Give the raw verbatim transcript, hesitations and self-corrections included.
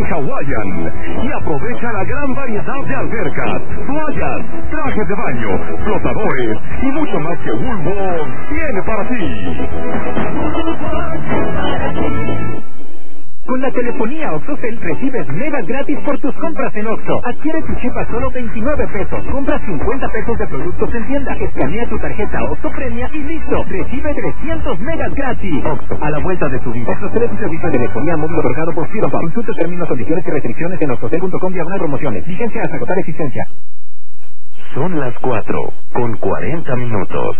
Hawaiian. Y aprovecha la gran variedad de albercas, toallas, trajes de baño, flotadores y mucho más que Woolworth tiene para ti. Con la telefonía OXXOCEL recibes megas gratis por tus compras en Oxxo. Adquiere tu chip a solo veintinueve pesos. Compra cincuenta pesos de productos en tienda. Escanea tu tarjeta OXXO Premia y listo. Recibe trescientos megas gratis. Oxxo, a la vuelta de tu vida. OXXOCEL es un servicio de telefonía móvil otorgado por Firofab. Consulta términos, condiciones y restricciones en oxxocel punto com diagonal promociones. Vigencia hasta agotar existencia. Son las cuatro con cuarenta minutos.